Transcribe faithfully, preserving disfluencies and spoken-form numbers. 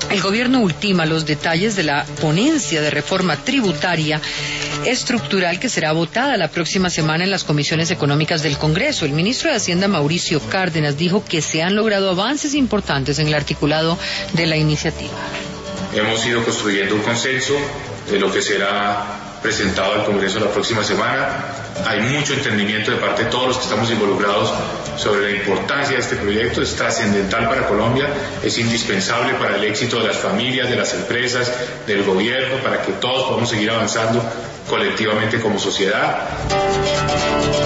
El gobierno ultima los detalles de la ponencia de reforma tributaria estructural que será votada la próxima semana en las comisiones económicas del Congreso. El ministro de Hacienda, Mauricio Cárdenas, dijo que se han logrado avances importantes en el articulado de la iniciativa. Hemos ido construyendo un consenso de lo que será presentado al Congreso la próxima semana. Hay mucho entendimiento de parte de todos los que estamos involucrados sobre la importancia de este proyecto. Es trascendental para Colombia, es indispensable para el éxito de las familias, de las empresas, del gobierno, para que todos podamos seguir avanzando colectivamente como sociedad.